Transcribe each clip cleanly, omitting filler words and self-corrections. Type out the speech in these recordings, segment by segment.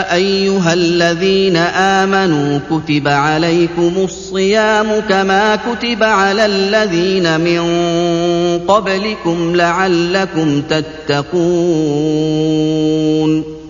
أيها الذين آمنوا كتب عليكم الصيام كما كتب على الذين من قبلكم لعلكم تتقون.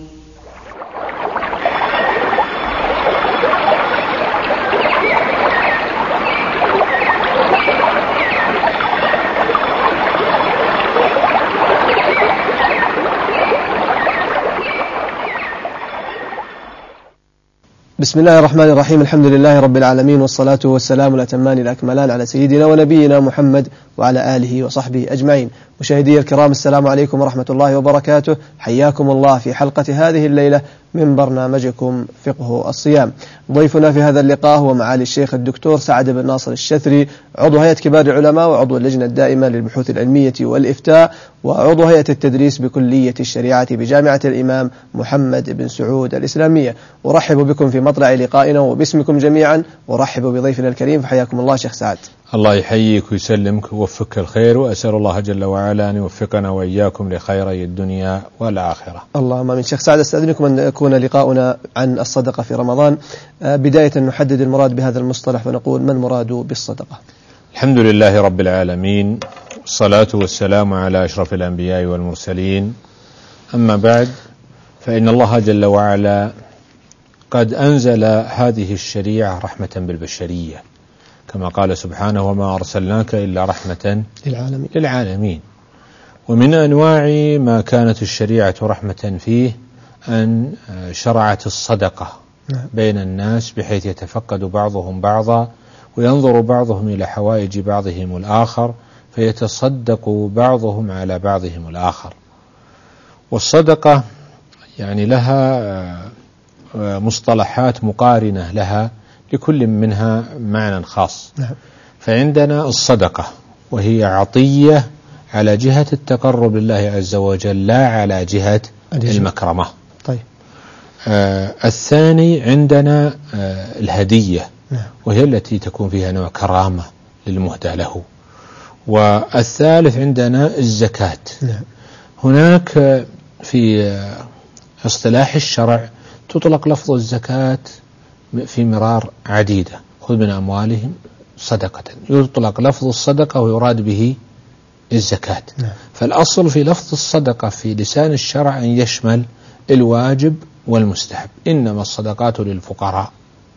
بسم الله الرحمن الرحيم. الحمد لله رب العالمين، والصلاة والسلام الأتمان الأكملان على سيدنا ونبينا محمد وعلى آله وصحبه أجمعين. مشاهدي الكرام، السلام عليكم ورحمة الله وبركاته. حياكم الله في حلقة هذه الليلة من برنامجكم فقه الصيام. ضيفنا في هذا اللقاء هو معالي الشيخ الدكتور سعد بن ناصر الشثري، عضو هيئة كبار العلماء وعضو اللجنة الدائمة للبحوث العلمية والإفتاء وعضو هيئة التدريس بكلية الشريعة بجامعة الإمام محمد بن سعود الإسلامية. أرحب بكم في مطلع لقائنا وباسمكم جميعا، أرحب بضيفنا الكريم، فحياكم الله شيخ سعد. الله يحييك ويسلمك ويوفقك الخير، وأسأل الله جل وعلا أن يوفقنا وإياكم لخيري الدنيا والآخرة. اللهم آمين. شيخ سعد، أستأذنكم أن يكون لقاؤنا عن الصدقة في رمضان. بداية نحدد المراد بهذا المصطلح ونقول ما المراد بالصدقة؟ الحمد لله رب العالمين، والصلاة والسلام على أشرف الأنبياء والمرسلين. أما بعد، فإن الله جل وعلا قد أنزل هذه الشريعة رحمة بالبشرية، كما قال سبحانه: وما أرسلناك إلا رحمة للعالمين. ومن أنواع ما كانت الشريعة رحمة فيه أن شرعت الصدقة بين الناس، بحيث يتفقد بعضهم بعضا وينظر بعضهم إلى حوائج بعضهم الآخر، فيتصدق بعضهم على بعضهم الآخر. والصدقة يعني لها مصطلحات مقارنة لها، لكل منها معنى خاص. فعندنا الصدقة، وهي عطية على جهة التقرب لله عز وجل، لا على جهة المكرمة. طيب. الثاني عندنا الهدية، وهي التي تكون فيها نوع كرامة للمهدى له. والثالث عندنا الزكاة. هناك في اصطلاح الشرع تطلق لفظ الزكاة في مرار عديدة: خذ من أموالهم صدقة. يطلق لفظ الصدقة ويراد به الزكاة. فالأصل في لفظ الصدقة في لسان الشرع أن يشمل الواجب والمستحب، إنما الصدقات للفقراء.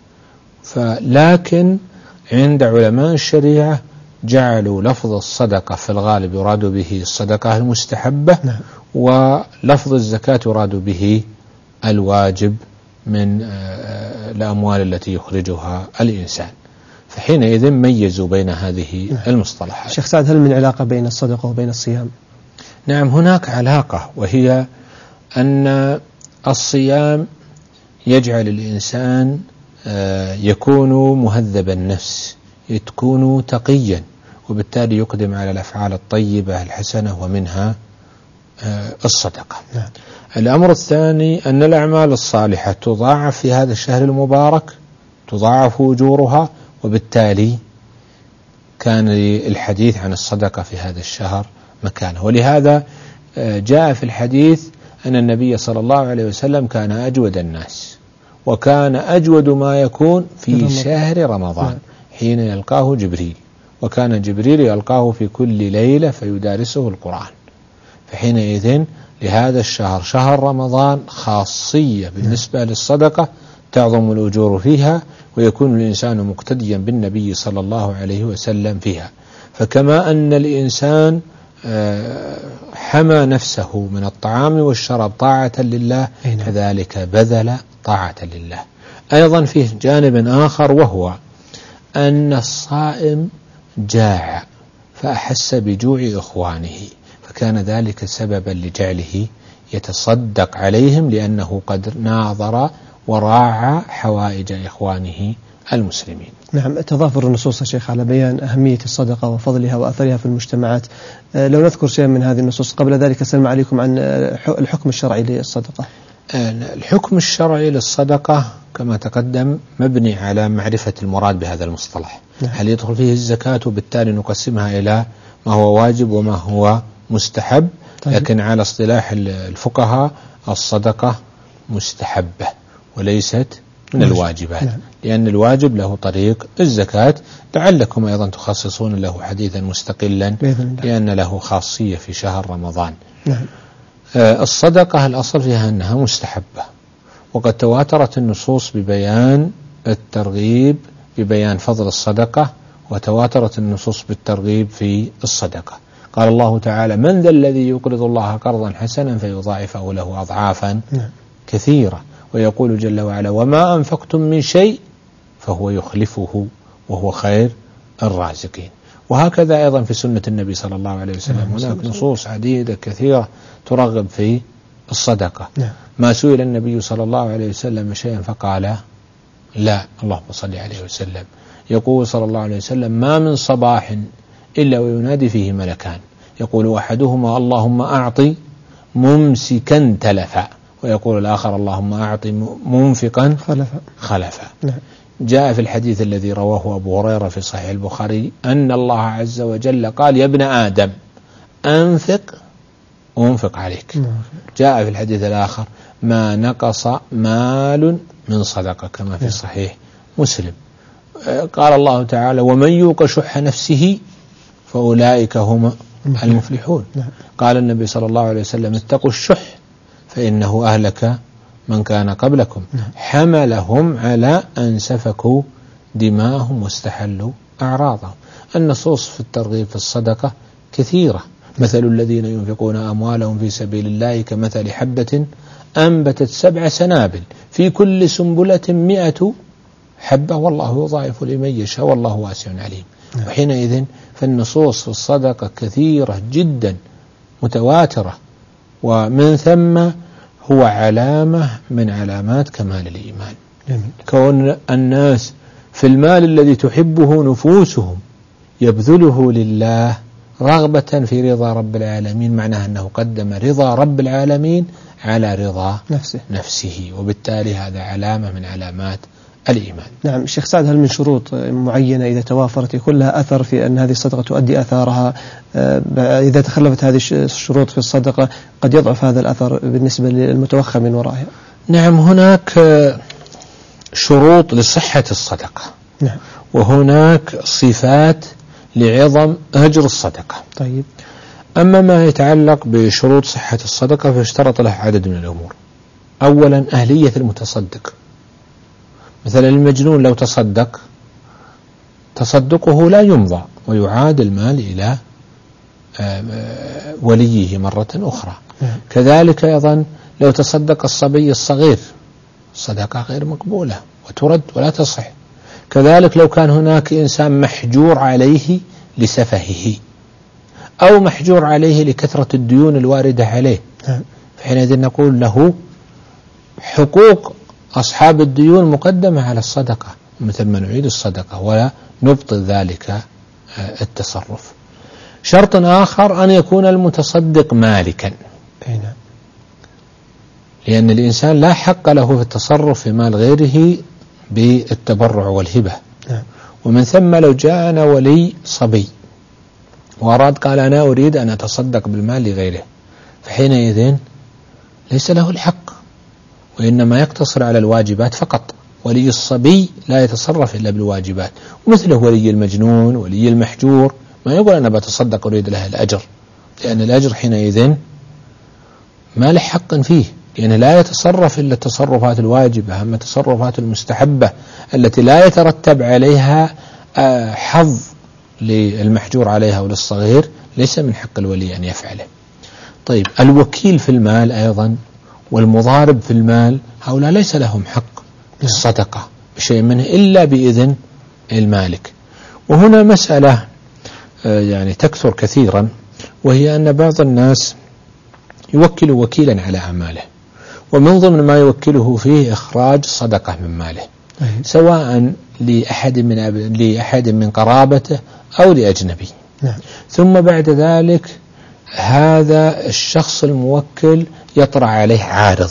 لكن عند علماء الشريعة جعلوا لفظ الصدقة في الغالب يراد به الصدقة المستحبة، ولفظ الزكاة يراد به الواجب من الأموال التي يخرجها الإنسان. فحينئذ ميزوا بين هذه المصطلحات. شيخ سعد، هل من علاقة بين الصدقة وبين الصيام؟ نعم، هناك علاقة، وهي أن الصيام يجعل الإنسان يكون مهذب النفس، يكون تقيا، وبالتالي يقدم على الأفعال الطيبة الحسنة، ومنها الصدقة. الأمر الثاني أن الأعمال الصالحة تضاعف في هذا الشهر المبارك، تضاعف أجورها، وبالتالي كان الحديث عن الصدقة في هذا الشهر مكانه. ولهذا جاء في الحديث أن النبي صلى الله عليه وسلم كان أجود الناس، وكان أجود ما يكون في شهر رمضان حين يلقاه جبريل، وكان جبريل يلقاه في كل ليلة فيدارسه القرآن. فحينئذ لهذا الشهر، شهر رمضان، خاصية بالنسبة للصدقة تعظم الأجور فيها، ويكون الإنسان مقتديا بالنبي صلى الله عليه وسلم فيها. فكما أن الإنسان حمى نفسه من الطعام والشراب طاعة لله، كذلك بذل طاعة لله. أيضا فيه جانب آخر، وهو أن الصائم جاع فأحس بجوع إخوانه، فكان ذلك سببا لجعله يتصدق عليهم، لأنه قد ناظر وراعى حوائج إخوانه المسلمين. نعم، تضافر النصوص يا شيخ على بيان أهمية الصدقة وفضلها وأثرها في المجتمعات. لو نذكر شيئا من هذه النصوص. قبل ذلك أسأل عليكم عن الحكم الشرعي للصدقة. الحكم الشرعي للصدقة كما تقدم مبني على معرفة المراد بهذا المصطلح. هل يدخل فيه الزكاة؟ وبالتالي نقسمها إلى ما هو واجب وما هو مستحب. لكن على اصطلاح الفقهاء الصدقة مستحبة، وليست من الواجبات. لأن الواجب له طريق الزكاة، لعلكم أيضا تخصصون له حديثا مستقلا لأن له خاصية في شهر رمضان. الصدقة الأصل فيها أنها مستحبة، وقد تواترت النصوص ببيان الترغيب ببيان فضل الصدقة، وتواترت النصوص بالترغيب في الصدقة. قال الله تعالى: من ذا الذي يقرض الله قرضا حسنا فيضاعفه له أضعافا كثيرة. ويقول جل وعلا: وما أنفقتم من شيء فهو يخلفه وهو خير الرازقين. وهكذا أيضا في سنة النبي صلى الله عليه وسلم هناك نصوص عديدة كثيرة ترغب في الصدقة. ما سئل النبي صلى الله عليه وسلم شيئا فقال لا، اللهم صل عليه وسلم. يقول صلى الله عليه وسلم: ما من صباح إلا وينادي فيه ملكان، يقول أحدهما: اللهم أعطي ممسكا تلفا، ويقول الآخر: اللهم أعطي منفقا خلفا. جاء في الحديث الذي رواه أبو هريرة في صحيح البخاري أن الله عز وجل قال: يا ابن آدم أنفق وأنفق عليك. جاء في الحديث الآخر: ما نقص مال من صدقة، كما في صحيح مسلم. قال الله تعالى: ومن يوق شح نفسه فأولئك هم المفلحون. قال النبي صلى الله عليه وسلم: اتقوا الشح فإنه أهلك من كان قبلكم، حملهم على أن سفكوا دماءهم واستحلوا أعراضهم. النصوص في الترغيب في الصدقة كثيرة. مثل الذين ينفقون أموالهم في سبيل الله كمثل حبة أنبتت 7 سنابل في كل سنبلة 100 حبة والله يضاعف لمن يشاء والله واسع عليم. وحينئذ فالنصوص في الصدقة كثيرة جدا متواترة، ومن ثم هو علامة من علامات كمال الإيمان. كون الناس في المال الذي تحبه نفوسهم يبذله لله رغبة في رضا رب العالمين، معناه أنه قدم رضا رب العالمين على رضا نفسه، وبالتالي هذا علامة من علامات الإيمان. نعم الشيخ سعد، هل من شروط معينة إذا توافرت يكون لها أثر في أن هذه الصدقة تؤدي أثارها؟ إذا تخلفت هذه الشروط في الصدقة قد يضعف هذا الأثر بالنسبة للمتوخى من ورائها. نعم، هناك شروط لصحة الصدقة. وهناك صفات لعظم أجر الصدقة. طيب. أما ما يتعلق بشروط صحة الصدقة فاشترط له عدد من الأمور. أولا أهلية المتصدق. مثلا المجنون لو تصدق تصدقه لا يمضى ويعاد المال إلى وليه مرة أخرى. كذلك أيضا لو تصدق الصبي الصغير الصدقة غير مقبولة وترد ولا تصح. كذلك لو كان هناك إنسان محجور عليه لسفهه أو محجور عليه لكثرة الديون الواردة عليه، فحينئذ نقول له حقوق أصحاب الديون مقدمة على الصدقة، مثل ما نعيد الصدقة ولا نبطل ذلك التصرف. شرط آخر أن يكون المتصدق مالكا، لأن الإنسان لا حق له في التصرف في مال غيره بالتبرع والهبة. ومن ثم لو جاءنا ولي صبي وأراد قال أنا أريد أن أتصدق بالمال لغيره، فحينئذ ليس له الحق، وإنما يقتصر على الواجبات فقط. ولي الصبي لا يتصرف إلا بالواجبات، ومثله ولي المجنون ولي المحجور ما يقول أنا بتصدق أريد له الأجر، لأن الأجر حينئذ ما له حق فيه، لأنه لا يتصرف إلا التصرفات الواجبة. أما التصرفات المستحبة التي لا يترتب عليها حظ للمحجور عليها وللصغير ليس من حق الولي أن يفعله. طيب، الوكيل في المال أيضا والمضارب في المال هؤلاء ليس لهم حق الصدقة بشيء منه إلا بإذن المالك. وهنا مسألة يعني تكثر كثيرا، وهي أن بعض الناس يوكل وكيلا على أعماله، ومن ضمن ما يوكله فيه إخراج صدقة من ماله، سواء لأحد من قرابته أو لأجنبي. ثم بعد ذلك هذا الشخص الموكل يطرأ عليه عارض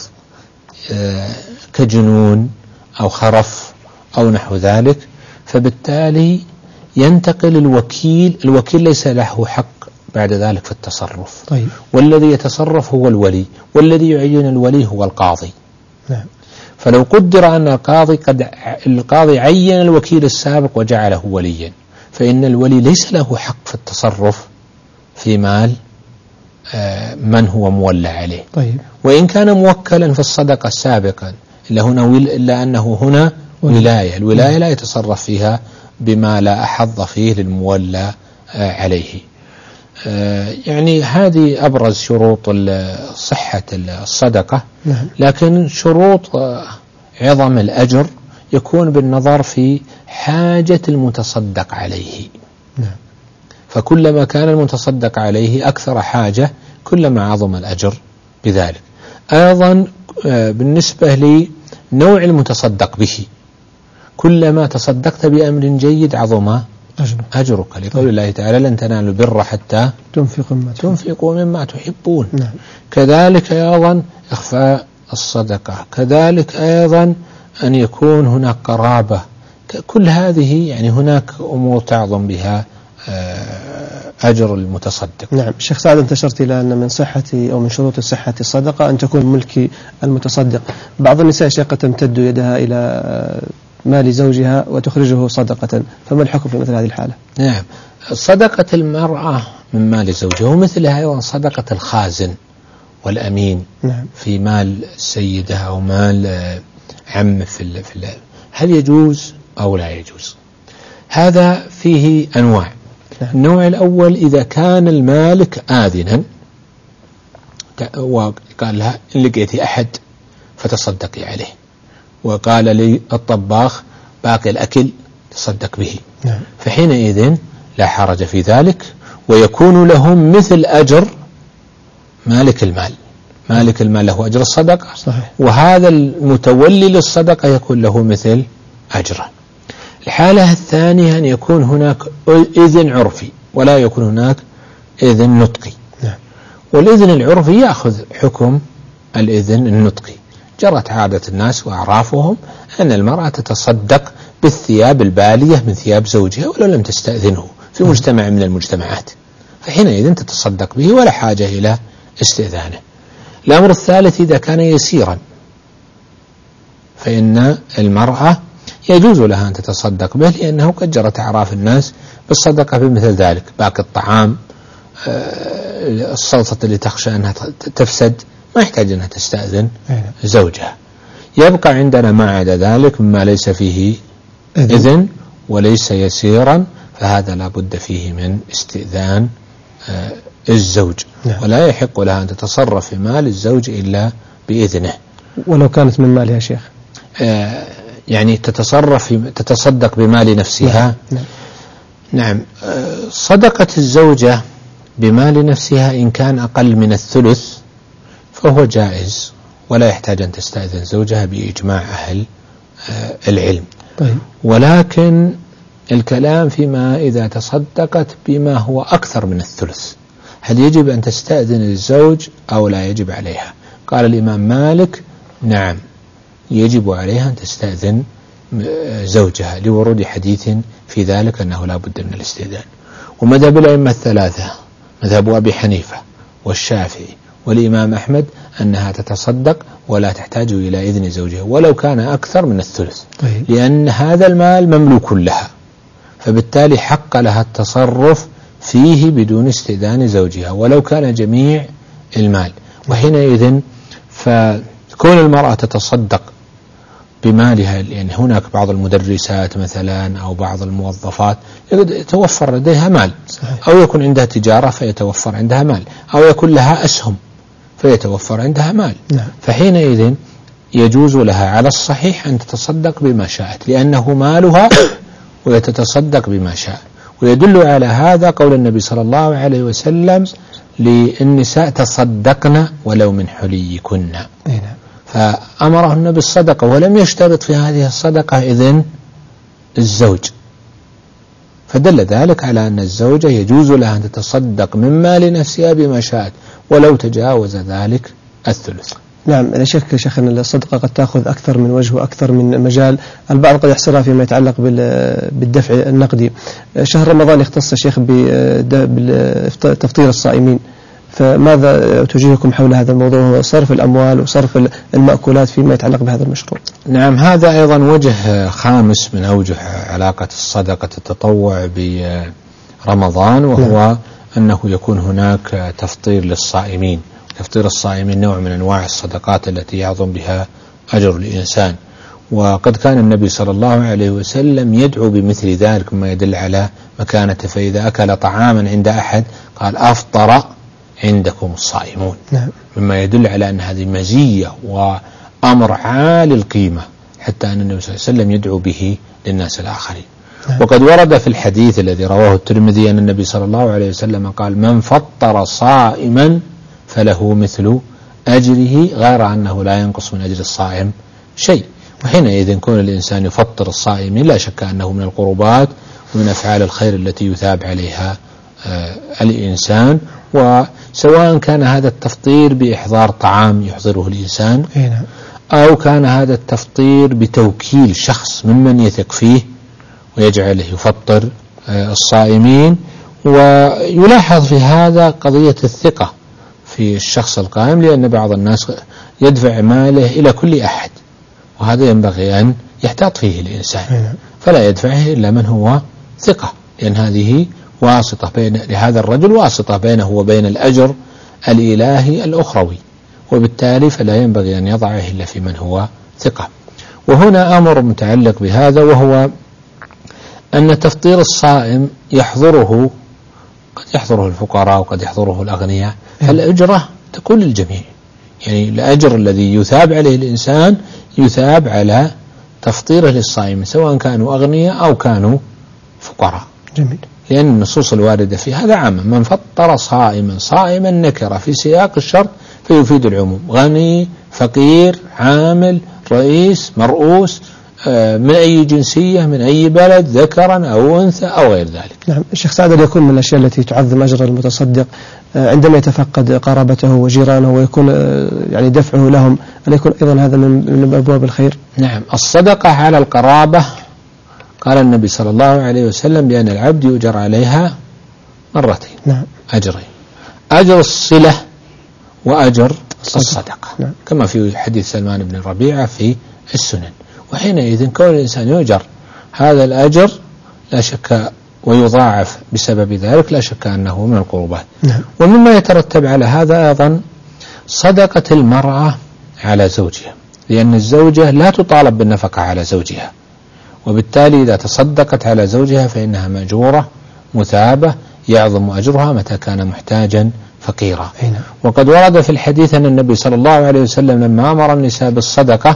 كجنون أو خرف أو نحو ذلك، فبالتالي ينتقل الوكيل ليس له حق بعد ذلك في التصرف. والذي يتصرف هو الولي، والذي يعين الولي هو القاضي. فلو قدر أن القاضي عين الوكيل السابق وجعله وليا، فإن الولي ليس له حق في التصرف في مال من هو مولى عليه. طيب. وإن كان موكلا في الصدقة سابقا إلا أنه هنا ولاية، الولاية لا يتصرف فيها بما لا أحظ فيه للمولى عليه. يعني هذه أبرز شروط صحة الصدقة. لكن شروط عظم الأجر يكون بالنظر في حاجة المتصدق عليه. فكلما كان المتصدق عليه أكثر حاجة كلما عظم الأجر بذلك. أيضا بالنسبة لنوع المتصدق به، كلما تصدقت بأمر جيد عظم أجرك، لقول الله تعالى لن تنالوا البر حتى تنفقوا مما تحبون. كذلك أيضا إخفاء الصدقة، كذلك أيضا أن يكون هناك قرابة، كل هذه يعني هناك أمور تعظم بها أجر المتصدق. نعم. الشيخ سعد، أنت أشرت إلى أن من صحة أو من شروط صحة الصدقة أن تكون ملك المتصدق. بعض النساء شيخ قد تمتد يدها إلى مال زوجها وتخرجه صدقة، فما الحكم في مثل هذه الحالة؟ نعم، صدقة المرأة من مال زوجها ومثلها أيضا صدقة الخازن والأمين في مال سيدها أو مال عم هل يجوز أو لا يجوز؟ هذا فيه أنواع. النوع الأول إذا كان المالك آذنا وقال لها إن لقيتي أحد فتصدقي عليه، وقال لي الطباخ باقي الأكل تصدق به، فحينئذ لا حرج في ذلك، ويكون لهم مثل أجر مالك المال. مالك المال له أجر الصدقة، وهذا المتولي للصدقة يكون له مثل أجره. الحالة الثانية أن يكون هناك إذن عرفي ولا يكون هناك إذن نطقي. والإذن العرفي يأخذ حكم الإذن النطقي. جرت عادة الناس وأعرافهم أن المرأة تتصدق بالثياب البالية من ثياب زوجها ولو لم تستأذنه في مجتمع من المجتمعات، فحينئذ تتصدق به ولا حاجة إلى استئذانه. الأمر الثالث إذا كان يسيرا، فإن المرأة يجوز لها أن تتصدق به، لأنه قد جرت أعراف الناس بالصدقة بمثل ذلك، باقي الطعام، الصلصة اللي تخشى أنها تفسد، ما يحتاج أنها تستأذن زوجها. يبقى عندنا ما عدا ذلك مما ليس فيه إذن وليس يسيرا، فهذا لا بد فيه من استئذان الزوج، ولا يحق لها أن تتصرف في مال الزوج إلا بإذنه. ولو كانت من مالها شيخ، يعني تتصدق بمال نفسها. نعم. صدقة الزوجة بمال نفسها إن كان أقل من الثلث فهو جائز، ولا يحتاج أن تستأذن زوجها بإجماع أهل العلم. ولكن الكلام فيما إذا تصدقت بما هو أكثر من الثلث، هل يجب أن تستأذن الزوج أو لا يجب عليها؟ قال الإمام مالك نعم، يجب عليها أن تستأذن زوجها لورود حديث في ذلك أنه لا بد من الاستئذان. ومذهب الأئمة الثلاثة، مذهب أبي حنيفة والشافعي والإمام أحمد، أنها تتصدق ولا تحتاج إلى إذن زوجها ولو كان أكثر من الثلث، لأن هذا المال مملوك لها، فبالتالي حق لها التصرف فيه بدون استئذان زوجها ولو كان جميع المال. وحينئذ فكون المرأة تتصدق بمالها، يعني هناك بعض المدرسات مثلا أو بعض الموظفات يتوفر لديها مال، أو يكون عندها تجارة فيتوفر عندها مال، أو يكون لها أسهم فيتوفر عندها مال، فحينئذ يجوز لها على الصحيح أن تتصدق بما شاءت لأنه مالها ويتتصدق بما شاء. ويدل على هذا قول النبي صلى الله عليه وسلم للنساء تصدقن ولو من حليكن، فأمرهن بالصدقة ولم يشترط في هذه الصدقة إذن الزوج، فدل ذلك على أن الزوجة يجوز لها أن تتصدق من مال نفسها بما شاءت ولو تجاوز ذلك الثلث. نعم. لا شك شيخ أن الصدقة قد تأخذ أكثر من وجه وأكثر من مجال، البعض قد يحصرها فيما يتعلق بالدفع النقدي. شهر رمضان يختص شيخ بتفطير الصائمين، فماذا توجيهكم حول هذا الموضوع، صرف الأموال وصرف المأكولات فيما يتعلق بهذا المشروع؟ نعم، هذا أيضا وجه خامس من أوجه علاقة الصدقة التطوع برمضان، وهو أنه يكون هناك تفطير للصائمين. تفطير الصائمين نوع من أنواع الصدقات التي يعظم بها أجر الإنسان، وقد كان النبي صلى الله عليه وسلم يدعو بمثل ذلك، مما يدل على مكانته. فإذا أكل طعاما عند أحد قال أفطر عندكم الصائمون، مما يدل على أن هذه مزية وأمر عالي القيمة، حتى أن النبي صلى الله عليه وسلم يدعو به للناس الآخرين. وقد ورد في الحديث الذي رواه الترمذي أن النبي صلى الله عليه وسلم قال من فطر صائما فله مثل أجره غير أنه لا ينقص من أجر الصائم شيء. وحينئذ كون الإنسان يفطر الصائمين لا شك أنه من القربات ومن أفعال الخير التي يثاب عليها الإنسان، وسواء كان هذا التفطير بإحضار طعام يحضره الإنسان، أو كان هذا التفطير بتوكيل شخص ممن يثق فيه ويجعله يفطر الصائمين. ويلاحظ في هذا قضية الثقة في الشخص القائم، لأن بعض الناس يدفع ماله إلى كل أحد، وهذا ينبغي أن يحتاط فيه الإنسان، فلا يدفعه إلا من هو ثقة، لأن هذه واسطة بين لهذا الرجل واسطة بينه وبين الأجر الإلهي الأخروي، وبالتالي فلا ينبغي أن يضعه إلا في من هو ثقة. وهنا أمر متعلق بهذا، وهو أن تفطير الصائم يحضره، قد يحضره الفقراء وقد يحضره الأغنياء، فالأجرة تكون للجميع، يعني الأجر الذي يثاب عليه الإنسان يثاب على تفطيره للصائم سواء كانوا أغنياء أو كانوا فقراء. جميل. لأن النصوص الواردة في هذا عامة، من فطر صائما نكرة في سياق الشرط فيفيد العموم، غني فقير عامل رئيس مرؤوس من أي جنسية من أي بلد ذكرا أو أنثى أو غير ذلك. نعم. الشيخ سعد، يكون من الأشياء التي تعظم أجر المتصدق عندما يتفقد قرابته وجيرانه ويكون يعني دفعه لهم، أن يكون أيضا هذا من أبواب الخير؟ نعم. الصدقة على القرابة قال النبي صلى الله عليه وسلم بأن العبد يؤجر عليها مرتين. نعم. أجرين، أجر الصلة وأجر الصدقة. نعم. كما في حديث سلمان بن ربيعة في السنن. وحينئذ كون الإنسان يؤجر هذا الأجر لا شك ويضاعف بسبب ذلك، لا شك أنه من القربات. نعم. ومما يترتب على هذا أيضا صدقة المرأة على زوجها، لأن الزوجة لا تطالب بالنفقة على زوجها، وبالتالي إذا تصدقت على زوجها فإنها مأجورة مثابة يعظم أجرها متى كان محتاجا فقيرا. وقد ورد في الحديث أن النبي صلى الله عليه وسلم لما أمر النساء بالصدقة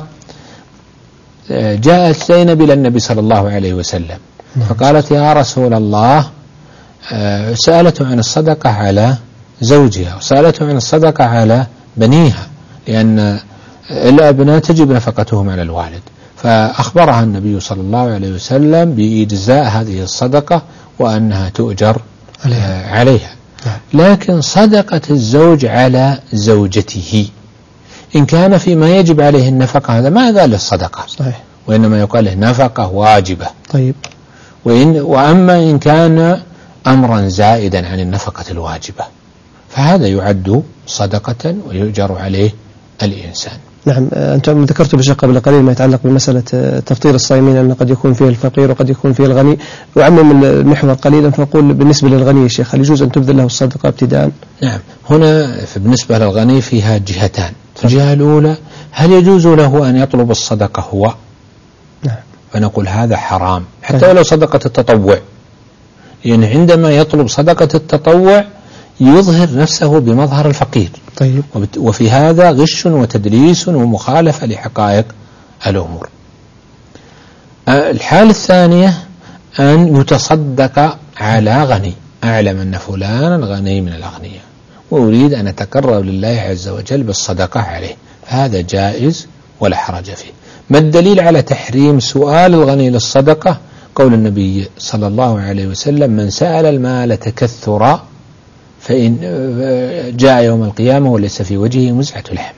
جاءت زينب إلى النبي صلى الله عليه وسلم فقالت يا رسول الله، سألته عن الصدقة على زوجها وسألته عن الصدقة على بنيها، لأن الأبناء تجب نفقتهم على الوالد، فأخبرها النبي صلى الله عليه وسلم بإجزاء هذه الصدقة وأنها تؤجر عليها. لكن صدقة الزوج على زوجته إن كان فيما يجب عليه النفقة هذا ما يقال للصدقة، صحيح، وإنما يقال له نفقة واجبة. طيب. وأما إن كان أمرا زائدا عن النفقة الواجبة فهذا يعد صدقة ويؤجر عليه الإنسان. نعم. أنتم ذكرتوا بشيء قبل قليل ما يتعلق بمسألة تفطير الصائمين، أن قد يكون فيه الفقير وقد يكون فيه الغني، وعمم المحور قليلا فنقول بالنسبة للغني يا شيخ هل يجوز أن تبذل له الصدقة ابتداء؟ نعم. هنا بالنسبة للغني فيها جهتان. الجهة الأولى هل يجوز له أن يطلب الصدقة هو؟ نعم. فنقول هذا حرام حتى ولو صدقة التطوع، يعني عندما يطلب صدقة التطوع يظهر نفسه بمظهر الفقير. طيب. وفي هذا غش وتدليس ومخالفة لحقائق الأمور. الحالة الثانية أن يتصدق على غني، أعلم أن فلانا غني من الأغنياء وأريد أن أتقرب لله عز وجل بالصدقة عليه، هذا جائز ولا حرج فيه. ما الدليل على تحريم سؤال الغني للصدقة؟ قول النبي صلى الله عليه وسلم من سأل المال تكثرا فإن جاء يوم القيامة وليس في وجهه مزعة لحم.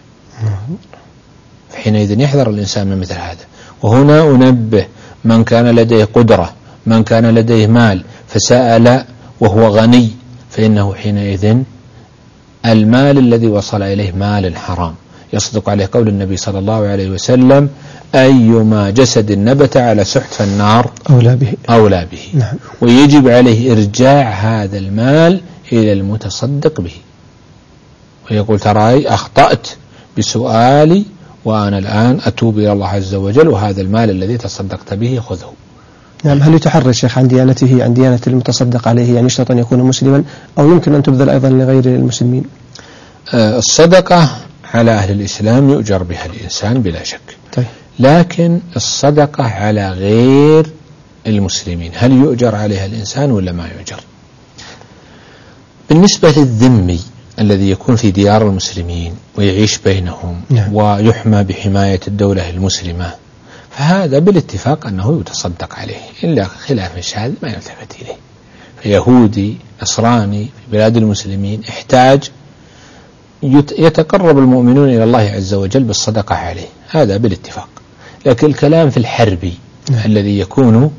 فحينئذ يحذر الإنسان من مثل هذا. وهنا أنبه من كان لديه قدرة، من كان لديه مال فسأل وهو غني، فإنه حينئذ المال الذي وصل إليه مال حرام يصدق عليه قول النبي صلى الله عليه وسلم: أيما جسد نبت على سحت فالنار أولى به. نعم. ويجب عليه إرجاع هذا المال إلى المتصدق به، ويقول: تراي أخطأت بسؤالي وأنا الآن أتوب إلى الله عز وجل، وهذا المال الذي تصدقت به خذه. نعم. هل يتحرى الشيخ عن ديانته، عن ديانة المتصدق عليه، يعني يشترط أن يكون مسلما أو يمكن أن تبذل أيضا لغير المسلمين؟ الصدقة على أهل الإسلام يؤجر بها الإنسان بلا شك. طيب. لكن الصدقة على غير المسلمين هل يؤجر عليها الإنسان ولا ما يؤجر؟ بالنسبة للذمي الذي يكون في ديار المسلمين ويعيش بينهم، نعم. ويحمى بحماية الدولة المسلمة، فهذا بالاتفاق أنه يتصدق عليه، إلا خلاف الشاذ ما يلتفت إليه. فيهودي نصراني في بلاد المسلمين احتاج، يتقرب المؤمنون إلى الله عز وجل بالصدقة عليه، هذا بالاتفاق. لكن الكلام في الحربي الذي يكون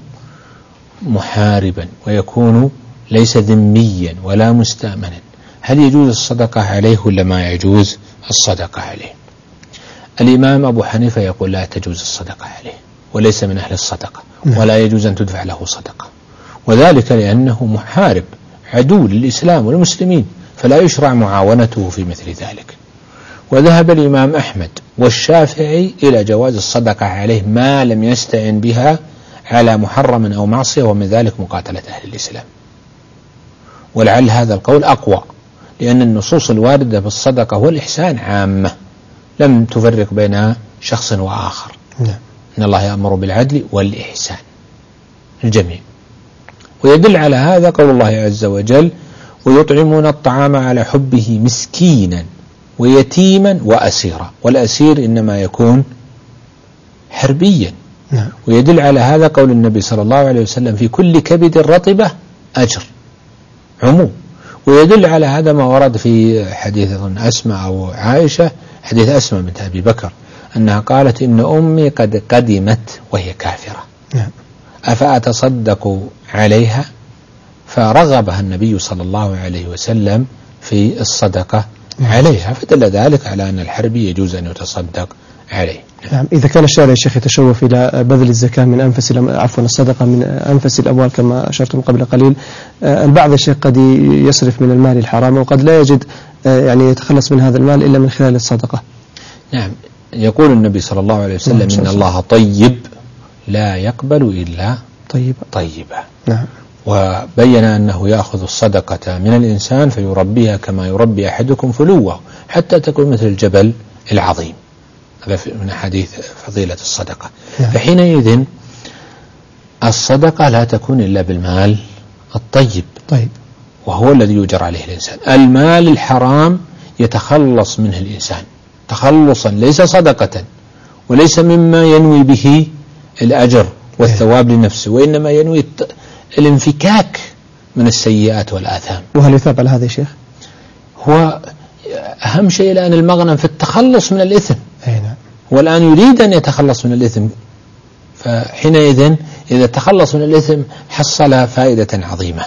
محاربا ويكون ليس ذميا ولا مستأمنا، هل يجوز الصدقة عليه ولا ما يجوز الصدقة عليه؟ الإمام أبو حنيفة يقول: لا تجوز الصدقة عليه، وليس من أهل الصدقة، ولا يجوز أن تدفع له صدقة، وذلك لأنه محارب عدو للإسلام والمسلمين، فلا يشرع معاونته في مثل ذلك. وذهب الإمام أحمد والشافعي إلى جواز الصدقة عليه ما لم يستعن بها على محرم أو معصية، ومن ذلك مقاتلة أهل الإسلام. ولعل هذا القول أقوى، لأن النصوص الواردة بالصدقة والإحسان عامة، لم تفرق بين شخص وآخر. إن الله يأمر بالعدل والإحسان الجميع. ويدل على هذا قول الله عز وجل: ويطعمون الطعام على حبه مسكينا ويتيما وأسيرا. والأسير إنما يكون حربيا. ويدل على هذا قول النبي صلى الله عليه وسلم: في كل كبد رطبة أجر، عموم. ويدل على هذا ما ورد في حديث أسماء أو عائشة، حديث أسماء بنت أبي بكر، أنها قالت: إن أمي قد قدمت وهي كافرة، أفأتصدق عليها؟ فرغبها النبي صلى الله عليه وسلم في الصدقة عليها، فدل ذلك على أن الحربي يجوز أن يتصدق عليه. نعم. إذا كان الشارع الشيخ يتشوف إلى بذل الزكاة من أنفس الصدقة من أنفس الأموال كما أشرتم قبل قليل، البعض الشيخ قد يصرف من المال الحرام، وقد لا يجد يعني يتخلص من هذا المال إلا من خلال الصدقة. نعم. يقول النبي صلى الله عليه وسلم: إن الله طيب لا يقبل إلا طيبا. نعم. وبين أنه يأخذ الصدقة من الإنسان فيربيها كما يربي أحدكم فلوه حتى تكون مثل الجبل العظيم. هذا من حديث فضيلة الصدقة. فحينئذ الصدقة لا تكون إلا بالمال الطيب، وهو الذي يؤجر عليه الإنسان. المال الحرام يتخلص منه الإنسان تخلصا، ليس صدقة، وليس مما ينوي به الأجر والثواب لنفسه، وإنما ينوي الانفكاك من السيئات والآثام. وهل يثاب على هذا يا شيخ؟ هو أهم شيء الآن المغنم في التخلص من الإثم. هو الآن يريد أن يتخلص من الإثم، فحينئذ إذا تخلص من الإثم حصل فائدة عظيمة.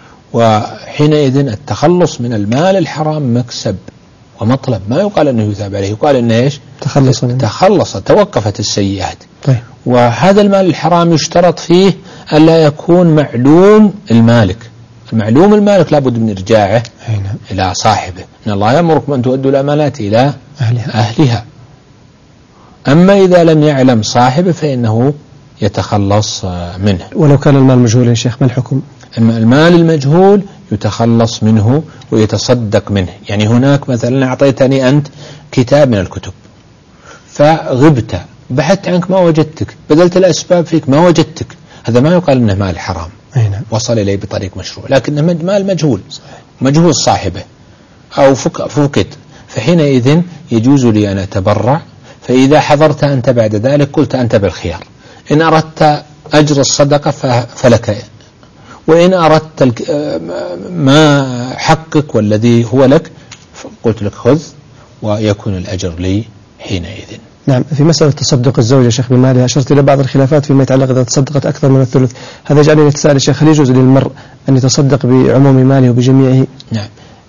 وحينئذ التخلص من المال الحرام مكسب ومطلب، ما يقال أنه يثاب عليه، يقال أنه إيش؟ تخلص، توقفت السيئات. وهذا المال الحرام يشترط فيه ألا يكون معلوم المالك. المعلوم المالك لابد من إرجاعه إلى صاحبه. إن الله يأمركم أن تؤدوا الأمانات إلى أهلها. أما إذا لم يعلم صاحبه فإنه يتخلص منه. ولو كان المال مجهولا يا شيخ ما الحكم؟ المال المجهول يتخلص منه ويتصدق منه. يعني هناك مثلا أعطيتني أنت كتاب من الكتب فغبت، بحثت عنك ما وجدتك، بذلت الأسباب فيك ما وجدتك، هذا ما يقال أنه مال حرام وصل إليه بطريق مشروع، لكنه مال مجهول، مجهول صاحبه أو فقد، فحينئذ يجوز لي أن أتبرع. فإذا حضرت أنت بعد ذلك قلت أنت بالخيار، إن أردت أجر الصدقة فلك، وإن أردت ما حقك والذي هو لك قلت لك خذ، ويكون الأجر لي حينئذ. نعم. في مسألة تصدق الزوجة شيخ بمالها أشرت إلى بعض الخلافات فيما يتعلق إذا تصدقت أكثر من الثلث، هذا يجعلني أتساءل الشيخ هل يجوز للمرء أن يتصدق بعموم ماله وبجميعه؟ نعم.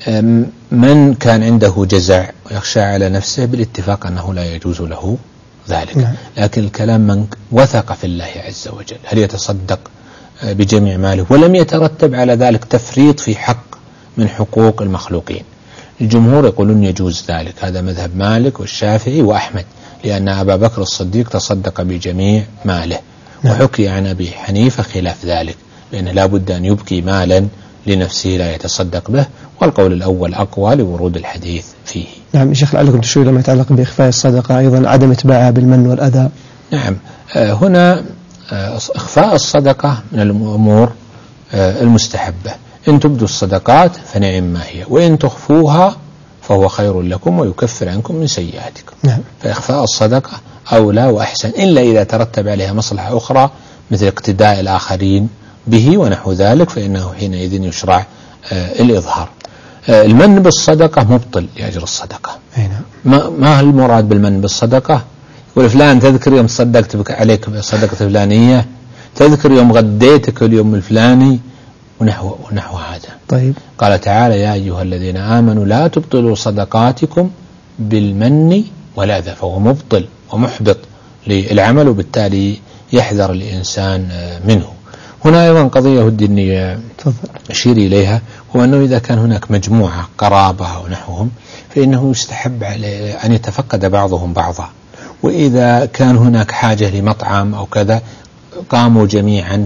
من كان عنده جزع ويخشى على نفسه بالاتفاق أنه لا يجوز له ذلك. لكن الكلام من وثق في الله عز وجل هل يتصدق بجميع ماله ولم يترتب على ذلك تفريط في حق من حقوق المخلوقين. الجمهور يقولون يجوز ذلك، هذا مذهب مالك والشافعي وأحمد، لأن أبا بكر الصديق تصدق بجميع ماله. وحكي عن أبي حنيفة خلاف ذلك، لأنه لا بد أن يبقي مالا لنفسه لا يتصدق به، والقول الأول أقوى لورود الحديث فيه. نعم شيخ، لعلكم تشيرون لما يتعلق بإخفاء الصدقة أيضا عدم اتباعها بالمن والأذى. نعم، هنا إخفاء الصدقة من الأمور المستحبة، إن تبدوا الصدقات فنعم ما هي، وإن تخفوها فهو خير لكم ويكفر عنكم من سيئاتكم. نعم. فإخفاء الصدقة أولى وأحسن، إلا إذا ترتب عليها مصلحة أخرى مثل اقتداء الآخرين به ونحو ذلك، فإنه حينئذ يشرع الإظهار. المن بالصدقة مبطل لأجر الصدقة. ما المراد بالمن بالصدقة؟ يقول فلان تذكر يوم صدقت بك عليك صدقة فلانية، تذكر يوم غديتك اليوم الفلاني ونحو هذا. طيب. قال تعالى يا أيها الذين آمنوا لا تبطلوا صدقاتكم بالمن والأذى، فهو مبطل ومحبط للعمل، وبالتالي يحذر الإنسان منه. هنا أيضا قضية ودي أشير إليها، هو أنه إذا كان هناك مجموعة قرابة ونحوهم فإنه يستحب أن يتفقد بعضهم بعضا، وإذا كان هناك حاجة لمطعم أو كذا قاموا جميعا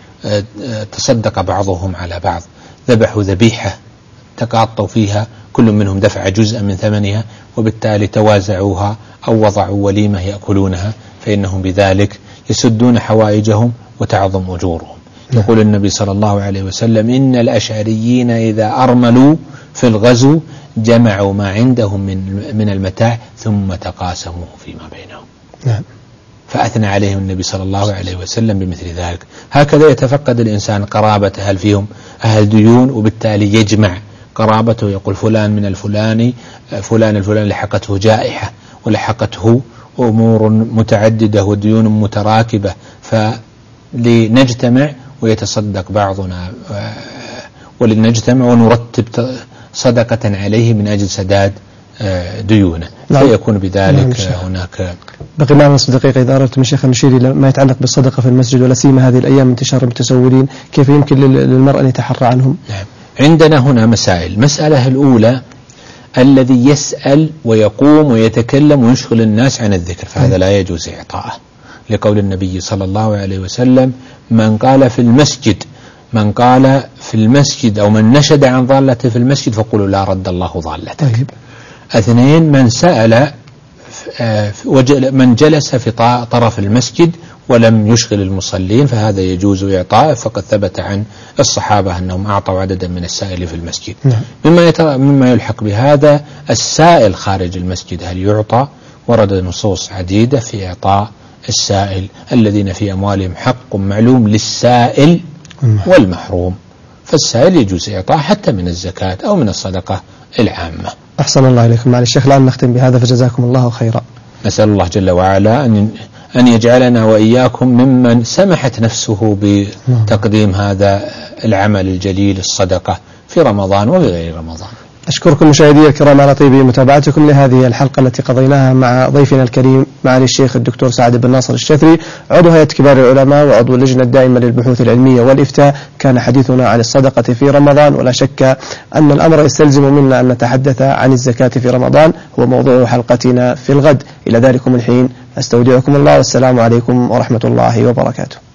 فتصدق بعضهم على بعض، ذبحوا ذبيحة تقاطوا فيها، كل منهم دفع جزءا من ثمنها، وبالتالي توازعوها أو وضعوا وليمة يأكلونها، فإنهم بذلك يسدون حوائجهم وتعظم أجورهم. يقول النبي صلى الله عليه وسلم إن الأشعريين إذا أرملوا في الغزو جمعوا ما عندهم من المتاع ثم تقاسموه فيما بينهم. نعم. فأثنى عليهم النبي صلى الله عليه وسلم بمثل ذلك. هكذا يتفقد الإنسان قرابته، هل فيهم أهل ديون، وبالتالي يجمع قرابته، يقول فلان من الفلاني فلان الفلاني لحقته جائحة ولحقته أمور متعددة وديون متراكبة، فلنجتمع ويتصدق بعضنا ولنجتمع ونرتب صدقة عليه من أجل سداد ديونه. فيكون بذلك هناك بقي معنا نصف دقيقة إذا أردت من شيخ نشير إلى ما يتعلق بالصدقة في المسجد، ولا سيما هذه الأيام انتشار المتسولين، كيف يمكن للمرء أن يتحرى عنهم؟ نعم. عندنا هنا مسائل. المسألة الأولى الذي يسأل ويقوم ويتكلم ويشغل الناس عن الذكر، فهذا لا يجوز إعطاءه، لقول النبي صلى الله عليه وسلم من قال في المسجد أو من نشد عن ضالته في المسجد فقولوا لا رد الله ضالتك. طيب. 2 من سأل من جلس في طرف المسجد ولم يشغل المصلين فهذا يجوز إعطاءه، فقد ثبت عن الصحابة أنهم أعطوا عددا من السائل في المسجد. مما يلحق بهذا السائل خارج المسجد هل يعطى؟ ورد نصوص عديدة في إعطاء السائل، الذين في أموالهم حق معلوم للسائل والمحروم، فالسائل يجوز إعطاء حتى من الزكاة أو من الصدقة العامة. أحسن الله إليكم. معالي الشيخ الآن نختم بهذا، فجزاكم الله خيرا. نسأل الله جل وعلا أن يجعلنا وإياكم ممن سمحت نفسه بتقديم هذا العمل الجليل الصدقة في رمضان وغير رمضان. أشكركم مشاهدي الكرام على طيب متابعتكم لهذه الحلقة التي قضيناها مع ضيفنا الكريم معالي الشيخ الدكتور سعد بن ناصر الشثري، عضو هيئة كبار العلماء وعضو اللجنة الدائمة للبحوث العلمية والإفتاء. كان حديثنا عن الصدقة في رمضان، ولا شك أن الأمر يستلزم منا أن نتحدث عن الزكاة في رمضان، هو موضوع حلقتنا في الغد. إلى ذلكم الحين أستودعكم الله، والسلام عليكم ورحمة الله وبركاته.